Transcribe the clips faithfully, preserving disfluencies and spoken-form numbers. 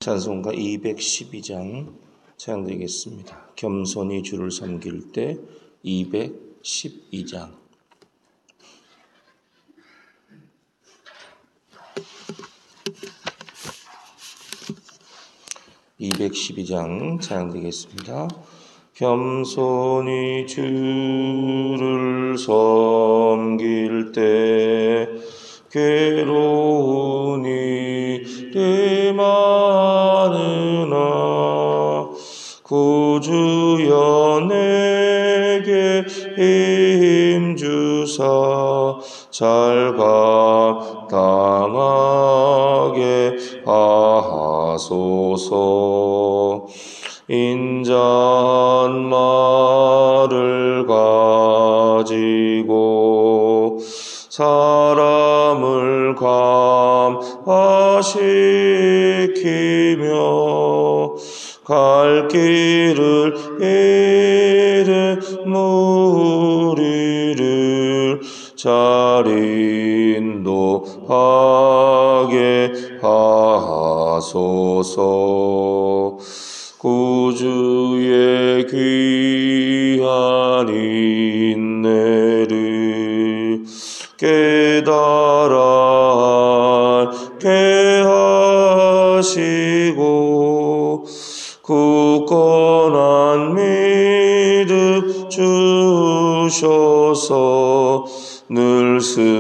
찬송가 이백십이 장 찬양드리겠습니다. 겸손히 주를 섬길 때 이백십이 장. 이백십이 장 찬양드리겠습니다. 겸손히 주를 섬길 때 괴로운 일이 많으나 구주여 내게 힘주사 잘 감당하게 하소서. 인자한 말을 가지고 사람을 감화시키며 갈 길을 잃은 무리를 잘 인도하게 하소서. 구주의 귀한 인내를 깨달아 알게 하시고 굳건한 믿음 주셔서 늘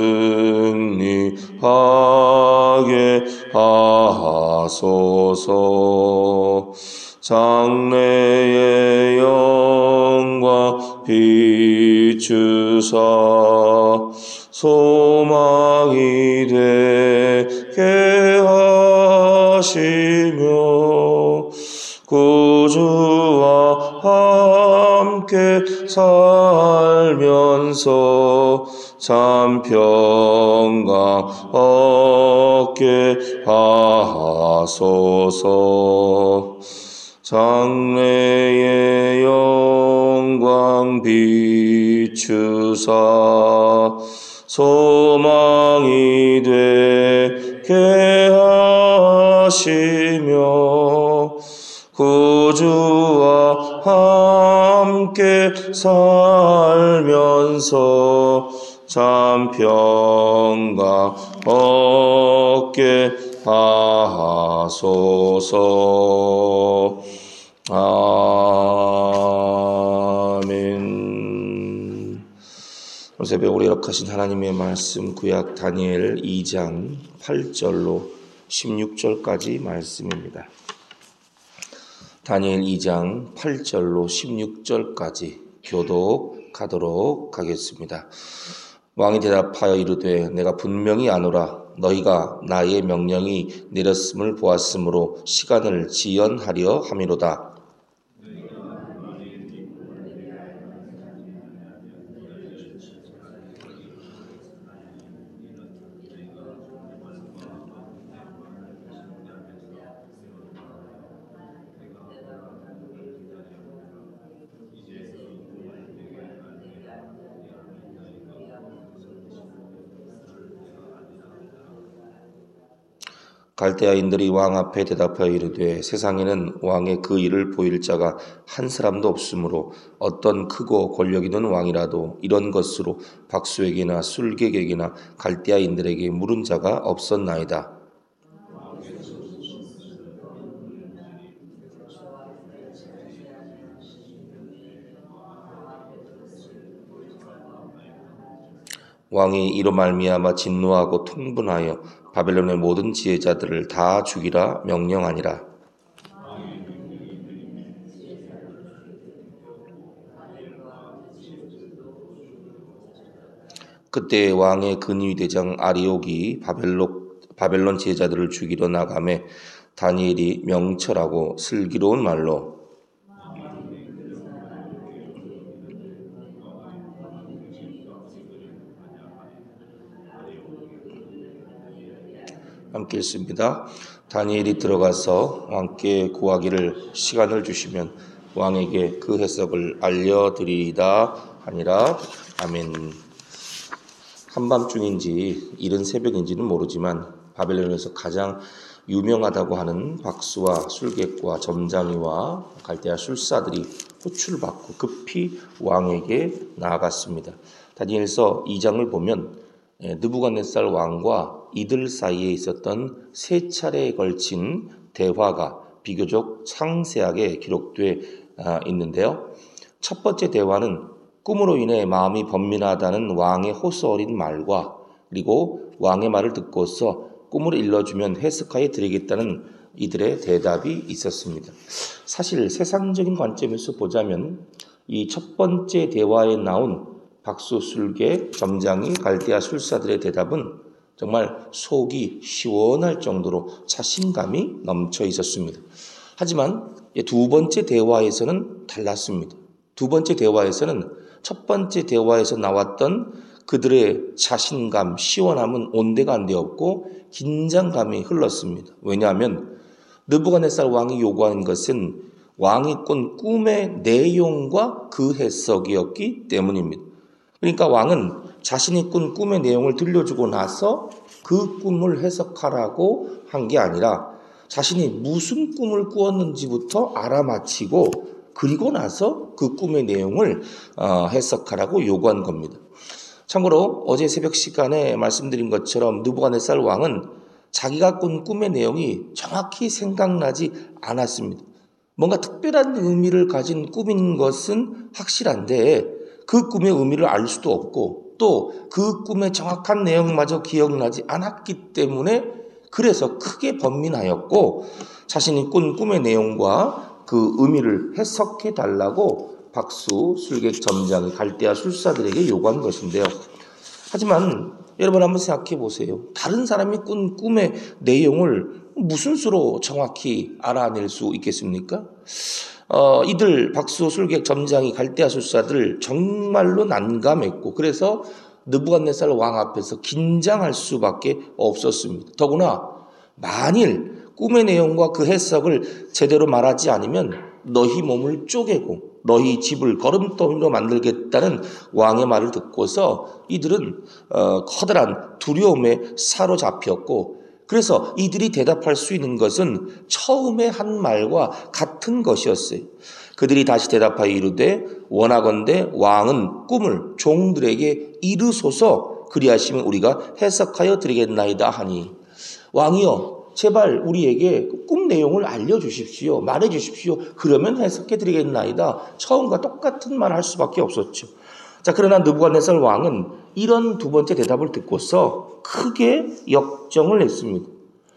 승리하게 하소서. 장래의 영광 비추사 소망이 되게 하시며 구주와 함께 살면서 참 평강 얻게 하소서. 장래의 영광 비추사 소망이 되게 하시며 구주와 함께 살면서 참 평강 얻게 하소서. 아멘. 오늘 새벽 우리 허락하신 하나님의 말씀 구약 다니엘 이 장 팔 절로 십육 절까지 말씀입니다. 다니엘 이 장 팔 절로 십육 절까지 교독하도록 하겠습니다. 왕이 대답하여 이르되 내가 분명히 아노라. 너희가 나의 명령이 내렸음을 보았으므로 시간을 지연하려 함이로다. 갈대아인들이 왕 앞에 대답하여 이르되 세상에는 왕의 그 일을 보일 자가 한 사람도 없으므로 어떤 크고 권력 있는 왕이라도 이런 것으로 박수에게나 술객에게나 갈대아인들에게 물은 자가 없었나이다. 왕이 이로 말미암아 진노하고 통분하여 바벨론의 모든 지혜자들을 다 죽이라 명령하니라. 그때 왕의 근위 대장 아리옥이 바벨론, 바벨론 지혜자들을 죽이러 나가매 다니엘이 명철하고 슬기로운 말로 함께 읽습니다. 다니엘이 들어가서 왕께 구하기를 시간을 주시면 왕에게 그 해석을 알려드리리다 하니라. 아멘. 한밤중인지 이른 새벽인지는 모르지만 바벨론에서 가장 유명하다고 하는 박수와 술객과 점장이와 갈대아 술사들이 호출을 받고 급히 왕에게 나아갔습니다. 다니엘서 이 장을 보면 느부갓네살 왕과 이들 사이에 있었던 세 차례에 걸친 대화가 비교적 상세하게 기록되어 있는데요. 첫 번째 대화는 꿈으로 인해 마음이 번민하다는 왕의 호소 어린 말과 그리고 왕의 말을 듣고서 꿈을 일러주면 해석하여 드리겠다는 이들의 대답이 있었습니다. 사실 세상적인 관점에서 보자면 이 첫 번째 대화에 나온 박수, 술객, 점장이 갈대아 술사들의 대답은 정말 속이 시원할 정도로 자신감이 넘쳐 있었습니다. 하지만 두 번째 대화에서는 달랐습니다. 두 번째 대화에서는 첫 번째 대화에서 나왔던 그들의 자신감, 시원함은 온데가 안 되었고 긴장감이 흘렀습니다. 왜냐하면 느부갓네살 왕이 요구한 것은 왕이 꾼 꿈의 내용과 그 해석이었기 때문입니다. 그러니까 왕은 자신이 꾼 꿈의 내용을 들려주고 나서 그 꿈을 해석하라고 한 게 아니라 자신이 무슨 꿈을 꾸었는지부터 알아맞히고 그리고 나서 그 꿈의 내용을 해석하라고 요구한 겁니다. 참고로 어제 새벽 시간에 말씀드린 것처럼 느부갓네살 왕은 자기가 꾼 꿈의 내용이 정확히 생각나지 않았습니다. 뭔가 특별한 의미를 가진 꿈인 것은 확실한데 그 꿈의 의미를 알 수도 없고 또 그 꿈의 정확한 내용마저 기억나지 않았기 때문에 그래서 크게 번민하였고 자신이 꾼 꿈의 내용과 그 의미를 해석해 달라고 박수, 술객, 점장이 갈대아 술사들에게 요구한 것인데요. 하지만 여러분 한번 생각해 보세요. 다른 사람이 꾼 꿈의 내용을 무슨 수로 정확히 알아낼 수 있겠습니까? 어, 이들 박수, 술객, 점장이 갈대아 술사들 정말로 난감했고 그래서 느부갓네살 왕 앞에서 긴장할 수밖에 없었습니다. 더구나 만일 꿈의 내용과 그 해석을 제대로 말하지 않으면 너희 몸을 쪼개고 너희 집을 걸음더미로 만들겠다는 왕의 말을 듣고서 이들은 어, 커다란 두려움에 사로잡혔고 그래서 이들이 대답할 수 있는 것은 처음에 한 말과 같은 것이었어요. 그들이 다시 대답하여 이르되 원하건대 왕은 꿈을 종들에게 이르소서 그리하시면 우리가 해석하여 드리겠나이다 하니 왕이여 제발 우리에게 꿈 내용을 알려주십시오. 말해주십시오. 그러면 해석해 드리겠나이다. 처음과 똑같은 말 할 수밖에 없었죠. 자, 그러나 느부갓네살 왕은 이런 두 번째 대답을 듣고서 크게 역정을 냈습니다.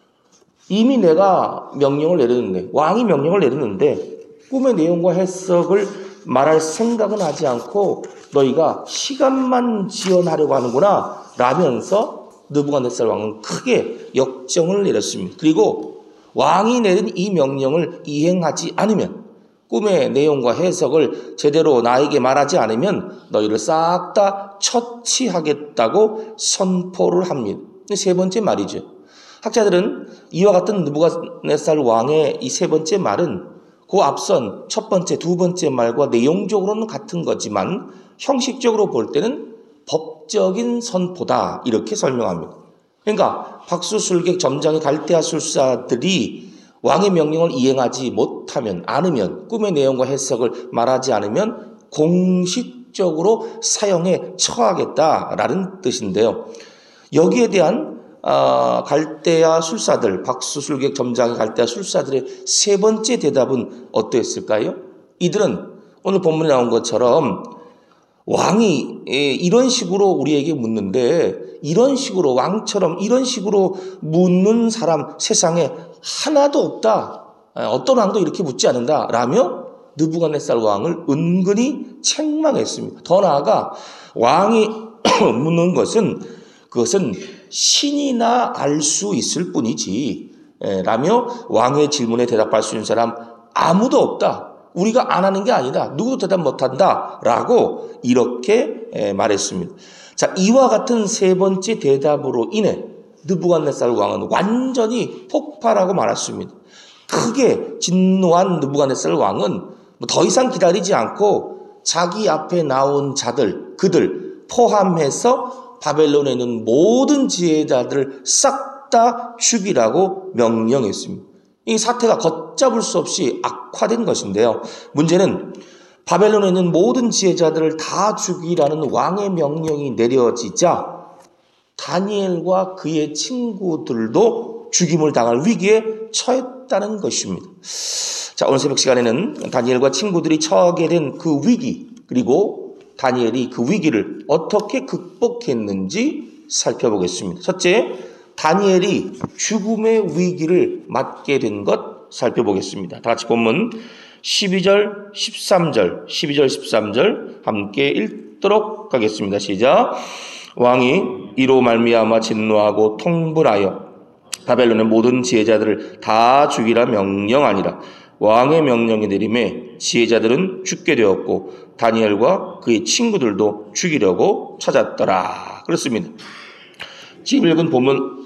이미 내가 명령을 내렸는데 왕이 명령을 내렸는데 꿈의 내용과 해석을 말할 생각은 하지 않고 너희가 시간만 지연하려고 하는구나 라면서 느부갓네살 왕은 크게 역정을 내렸습니다. 그리고 왕이 내린 이 명령을 이행하지 않으면 꿈의 내용과 해석을 제대로 나에게 말하지 않으면 너희를 싹 다 처치하겠다고 선포를 합니다. 세 번째 말이죠. 학자들은 이와 같은 느부갓네살 왕의 이 세 번째 말은 그 앞선 첫 번째, 두 번째 말과 내용적으로는 같은 거지만 형식적으로 볼 때는 법적인 선포다 이렇게 설명합니다. 그러니까 박수, 술객, 점장의 갈대아 술사들이 왕의 명령을 이행하지 못하면 않으면 꿈의 내용과 해석을 말하지 않으면 공식적으로 사형에 처하겠다라는 뜻인데요. 여기에 대한 어, 갈대아 술사들, 박수, 술객, 점장의 갈대아 술사들의 세 번째 대답은 어떠했을까요? 이들은 오늘 본문에 나온 것처럼 왕이 이런 식으로 우리에게 묻는데 이런 식으로 왕처럼 이런 식으로 묻는 사람 세상에 하나도 없다. 어떤 왕도 이렇게 묻지 않는다. 라며 느부갓네살 왕을 은근히 책망했습니다. 더 나아가 왕이 묻는 것은 그것은 신이나 알 수 있을 뿐이지 라며 왕의 질문에 대답할 수 있는 사람 아무도 없다. 우리가 안 하는 게 아니다. 누구도 대답 못한다. 라고 이렇게 말했습니다. 자, 이와 같은 세 번째 대답으로 인해 느부갓네살 왕은 완전히 폭발하고 말았습니다. 크게 진노한 느부갓네살 왕은 더 이상 기다리지 않고 자기 앞에 나온 자들, 그들 포함해서 바벨론에 있는 모든 지혜자들을 싹 싹 다 죽이라고 명령했습니다. 이 사태가 걷잡을 수 없이 악화된 것인데요. 문제는 바벨론에 있는 모든 지혜자들을 다 죽이라는 왕의 명령이 내려지자 다니엘과 그의 친구들도 죽임을 당할 위기에 처했다는 것입니다. 자, 오늘 새벽 시간에는 다니엘과 친구들이 처하게 된 그 위기, 그리고 다니엘이 그 위기를 어떻게 극복했는지 살펴보겠습니다. 첫째, 다니엘이 죽음의 위기를 맞게 된 것 살펴보겠습니다. 다 같이 본문 십이 절, 십삼 절, 십이 절, 십삼 절 함께 읽도록 하겠습니다. 시작. 왕이 이로 말미암아 진노하고 통분하여 바벨론의 모든 지혜자들을 다 죽이라 명령하니라. 왕의 명령이 내림에 지혜자들은 죽게 되었고 다니엘과 그의 친구들도 죽이려고 찾았더라. 그렇습니다. 지금 읽은 본문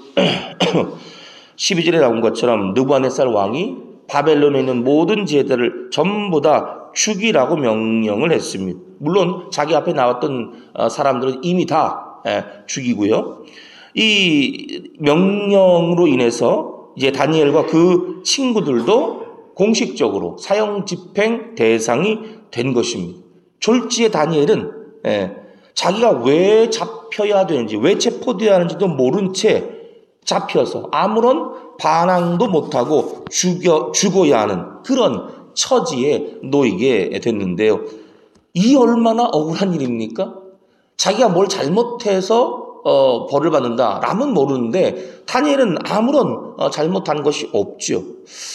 십이 절에 나온 것처럼 느부갓네살 왕이 바벨론에 있는 모든 지혜자들을 전부 다 죽이라고 명령을 했습니다. 물론 자기 앞에 나왔던 사람들은 이미 다 죽이고요. 이 명령으로 인해서 이제 다니엘과 그 친구들도 공식적으로 사형 집행 대상이 된 것입니다. 졸지에 다니엘은 자기가 왜 잡혀야 되는지, 왜 체포되어야 하는지도 모른 채 잡혀서 아무런 반항도 못하고 죽여, 죽어야 하는 그런 처지에 놓이게 됐는데요. 이 얼마나 억울한 일입니까? 자기가 뭘 잘못해서 어, 벌을 받는다 라면 모르는데 다니엘은 아무런 어, 잘못한 것이 없죠.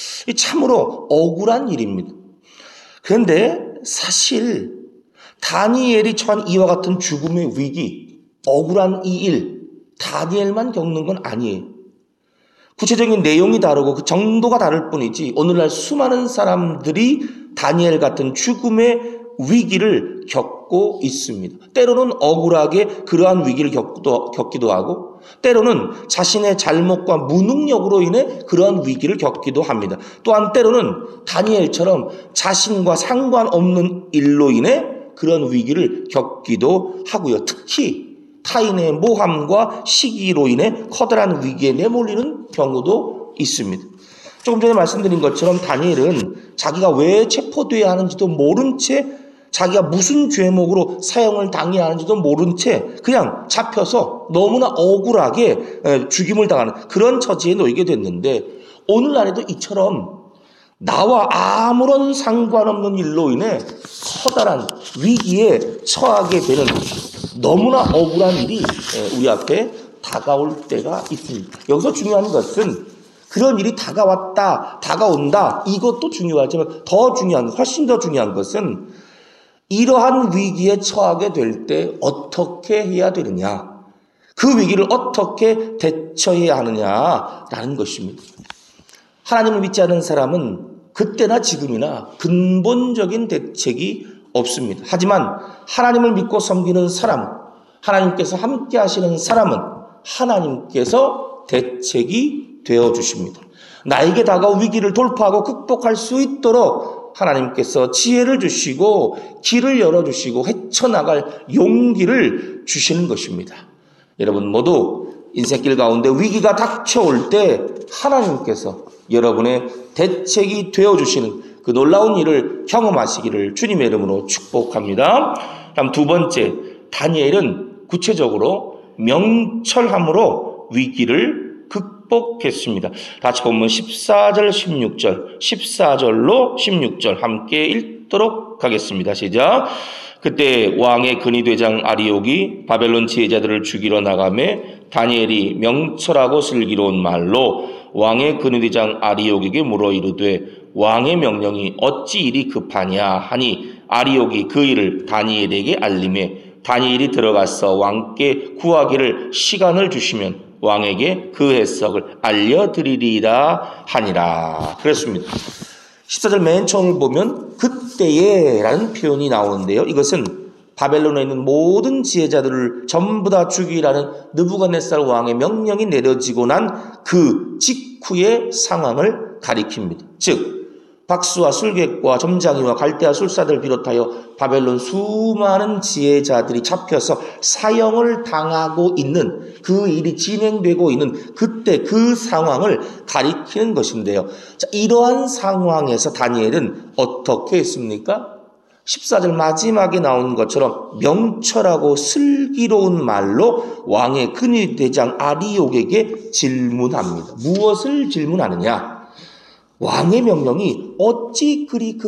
참으로 억울한 일입니다. 그런데 사실 다니엘이 처한 이와 같은 죽음의 위기, 억울한 이 일, 다니엘만 겪는 건 아니에요. 구체적인 내용이 다르고 그 정도가 다를 뿐이지 오늘날 수많은 사람들이 다니엘 같은 죽음의 위기를 겪고 있습니다. 때로는 억울하게 그러한 위기를 겪기도, 겪기도 하고 때로는 자신의 잘못과 무능력으로 인해 그러한 위기를 겪기도 합니다. 또한 때로는 다니엘처럼 자신과 상관없는 일로 인해 그런 위기를 겪기도 하고요. 특히 타인의 모함과 시기로 인해 커다란 위기에 내몰리는 경우도 있습니다. 조금 전에 말씀드린 것처럼 다니엘은 자기가 왜 체포되어야 하는지도 모른 채 자기가 무슨 죄목으로 사형을 당해야 하는지도 모른 채 그냥 잡혀서 너무나 억울하게 죽임을 당하는 그런 처지에 놓이게 됐는데 오늘날에도 이처럼 나와 아무런 상관없는 일로 인해 커다란 위기에 처하게 되는 너무나 억울한 일이 우리 앞에 다가올 때가 있습니다. 여기서 중요한 것은 그런 일이 다가왔다, 다가온다 이것도 중요하지만 더 중요한, 훨씬 더 중요한 것은 이러한 위기에 처하게 될 때 어떻게 해야 되느냐, 그 위기를 어떻게 대처해야 하느냐라는 것입니다. 하나님을 믿지 않는 사람은 그때나 지금이나 근본적인 대책이 없습니다. 하지만 하나님을 믿고 섬기는 사람, 하나님께서 함께 하시는 사람은 하나님께서 대책이 되어주십니다. 나에게 다가온 위기를 돌파하고 극복할 수 있도록 하나님께서 지혜를 주시고 길을 열어주시고 헤쳐나갈 용기를 주시는 것입니다. 여러분 모두 인생길 가운데 위기가 닥쳐올 때 하나님께서 여러분의 대책이 되어주시는 그 놀라운 일을 경험하시기를 주님의 이름으로 축복합니다. 다음 두 번째, 다니엘은 구체적으로 명철함으로 위기를 극복했습니다. 다시 보면 십사 절, 십육 절, 십사 절로 십육 절 함께 읽도록 하겠습니다. 시작. 그때 왕의 근위대장 아리옥이 바벨론 지혜자들을 죽이러 나가매 다니엘이 명철하고 슬기로운 말로 왕의 근위대장 아리옥에게 물어 이르되 왕의 명령이 어찌 이리 급하냐 하니 아리옥이 그 일을 다니엘에게 알림해 다니엘이 들어가서 왕께 구하기를 시간을 주시면 왕에게 그 해석을 알려드리리라 하니라. 그랬습니다. 십사 절 맨 처음을 보면 그때에 라는 표현이 나오는데요. 이것은 바벨론에 있는 모든 지혜자들을 전부 다 죽이라는 느부갓네살 왕의 명령이 내려지고 난 그 직후의 상황을 가리킵니다. 즉 박수와 술객과 점장이와 갈대아 술사들을 비롯하여 바벨론 수많은 지혜자들이 잡혀서 사형을 당하고 있는 그 일이 진행되고 있는 그때 그 상황을 가리키는 것인데요. 자, 이러한 상황에서 다니엘은 어떻게 했습니까? 십사 절 마지막에 나온 것처럼 명철하고 슬기로운 말로 왕의 근위대장 아리옥에게 질문합니다. 무엇을 질문하느냐? 왕의 명령이 어찌 그리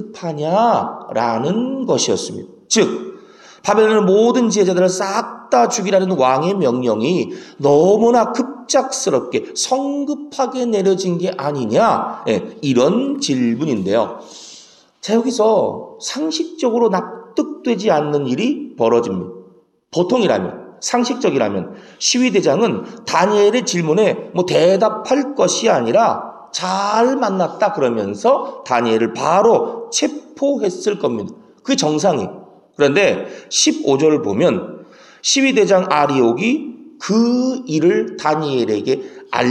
급하냐라는 것이었습니다. 즉 바벨론의 모든 지혜자들을 싹 다 죽이라는 왕의 명령이 너무나 급작스럽게 성급하게 내려진 게 아니냐, 네, 이런 질문인데요. 자, 여기서 상식적으로 납득되지 않는 일이 벌어집니다. 보통이라면, 상식적이라면 시위대장은 다니엘의 질문에 뭐 대답할 것이 아니라 잘 만났다 그러면서 다니엘을 바로 체포했을 겁니다. 그게 정상이에요. 그런데 십오 절 보면 시위대장 아리옥이 그 일을 다니엘에게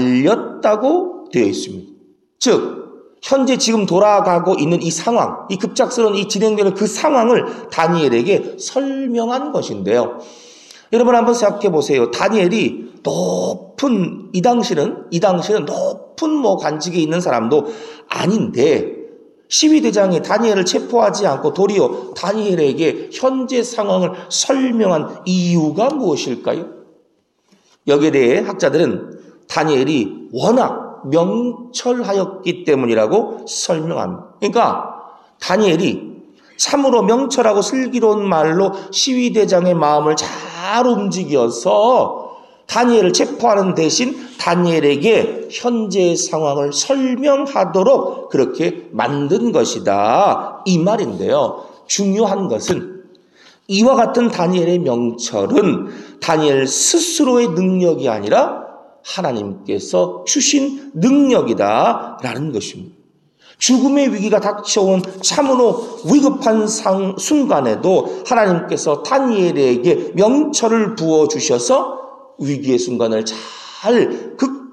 알렸다고 되어 있습니다. 즉 현재 지금 돌아가고 있는 이 상황, 이 급작스러운 이 진행되는 그 상황을 다니엘에게 설명한 것인데요. 여러분 한번 생각해 보세요. 다니엘이 높은 이 당시는 이 당시는 높은 뭐 관직에 있는 사람도 아닌데 시위대장이 다니엘을 체포하지 않고 도리어 다니엘에게 현재 상황을 설명한 이유가 무엇일까요? 여기에 대해 학자들은 다니엘이 워낙 명철하였기 때문이라고 설명합니다. 그러니까 다니엘이 참으로 명철하고 슬기로운 말로 시위대장의 마음을 잘 움직여서 다니엘을 체포하는 대신 다니엘에게 현재의 상황을 설명하도록 그렇게 만든 것이다, 이 말인데요. 중요한 것은 이와 같은 다니엘의 명철은 다니엘 스스로의 능력이 아니라 하나님께서 주신 능력이다라는 것입니다. 죽음의 위기가 닥쳐온 참으로 위급한 상, 순간에도 하나님께서 다니엘에게 명철을 부어주셔서 위기의 순간을 잘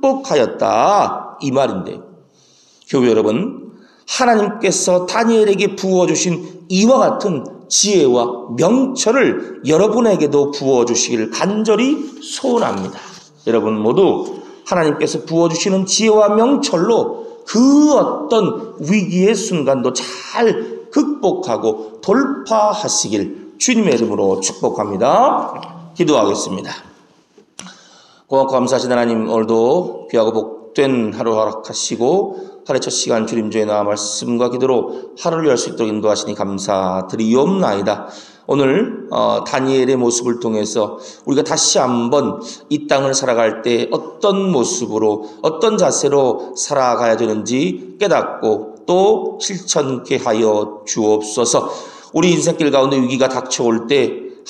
극복하였다, 이 말인데, 교회 여러분, 하나님께서 다니엘에게 부어주신 이와 같은 지혜와 명철을 여러분에게도 부어주시기를 간절히 소원합니다. 여러분 모두 하나님께서 부어주시는 지혜와 명철로 그 어떤 위기의 순간도 잘 극복하고 돌파하시길 주님의 이름으로 축복합니다. 기도하겠습니다. 고맙고 감사하신 하나님, 오늘도 귀하고 복된 하루 허락하시고 하루의 첫 시간 주님 주의 나와 말씀과 기도로 하루를 열 수 있도록 인도하시니 감사드리옵나이다. 오늘 어, 다니엘의 모습을 통해서 우리가 다시 한번 이 땅을 살아갈 때 어떤 모습으로 어떤 자세로 살아가야 되는지 깨닫고 또 실천케 하여 주옵소서. 우리 인생길 가운데 위기가 닥쳐올 때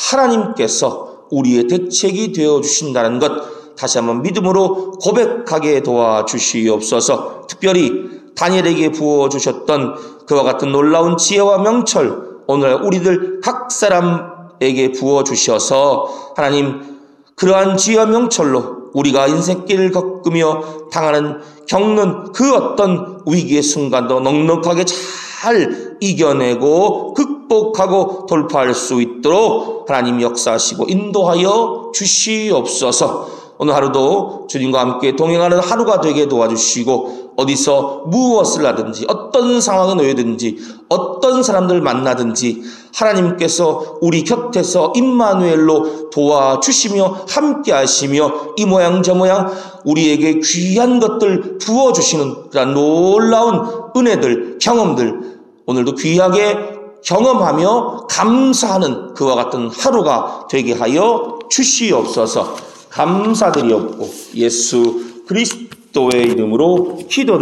하나님께서 우리의 대책이 되어 주신다는 것 다시 한번 믿음으로 고백하게 도와주시옵소서. 특별히 다니엘에게 부어주셨던 그와 같은 놀라운 지혜와 명철, 오늘 우리들 각 사람에게 부어주셔서 하나님 그러한 지혜와 명철로 우리가 인생길을 겪으며 당하는 겪는 그 어떤 위기의 순간도 넉넉하게 잘 이겨내고 극복하고 돌파할 수 있도록 하나님 역사하시고 인도하여 주시옵소서. 오늘 하루도 주님과 함께 동행하는 하루가 되게 도와주시고 어디서 무엇을 하든지 어떤 상황에 놓여든지 어떤 사람들 만나든지 하나님께서 우리 곁에서 임마누엘로 도와주시며 함께 하시며 이 모양 저 모양 우리에게 귀한 것들 부어주시는 그런 놀라운 은혜들, 경험들 오늘도 귀하게 경험하며 감사하는 그와 같은 하루가 되게 하여 주시옵소서. 감사드리옵고 예수 그리스도의 이름으로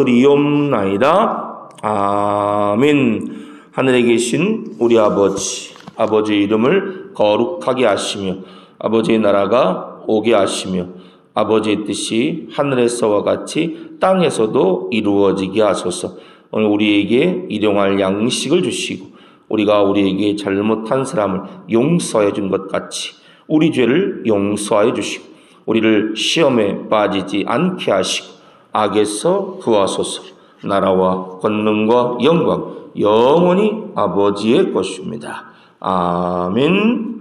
기도드리옵나이다. 아멘. 하늘에 계신 우리 아버지, 아버지의 이름을 거룩하게 하시며 아버지의 나라가 오게 하시며 아버지의 뜻이 하늘에서와 같이 땅에서도 이루어지게 하소서. 오늘 우리에게 일용할 양식을 주시고 우리가 우리에게 잘못한 사람을 용서해 준 것 같이 우리 죄를 용서해 주시고 우리를 시험에 빠지지 않게 하시고 악에서 구하소서. 나라와 권능과 영광 영원히 아버지의 것입니다. 아멘.